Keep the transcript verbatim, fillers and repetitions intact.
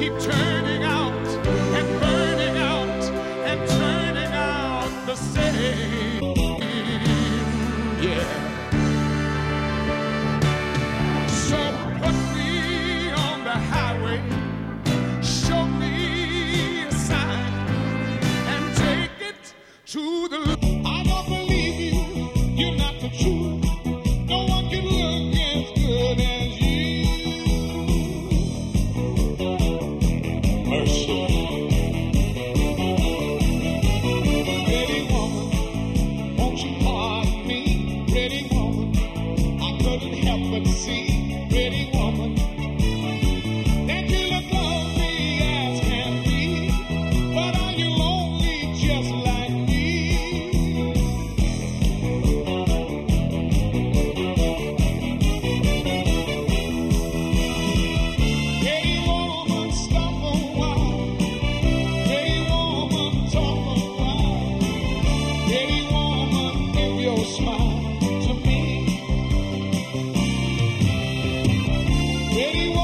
keep turning out and burning out and turning out the same. Yeah. So put me on the highway, show me a sign, and take it to the. I don't believe you. You're not the truth. No one can look as good as you. Mercy. Pretty woman, won't you pardon me? Pretty woman, I couldn't help but see. Pretty woman, that you look lovely as can be. But are you lonely just like me? Pretty woman, stop a while. Pretty woman, talk a while. Pretty woman, give your smile to me. Pretty woman.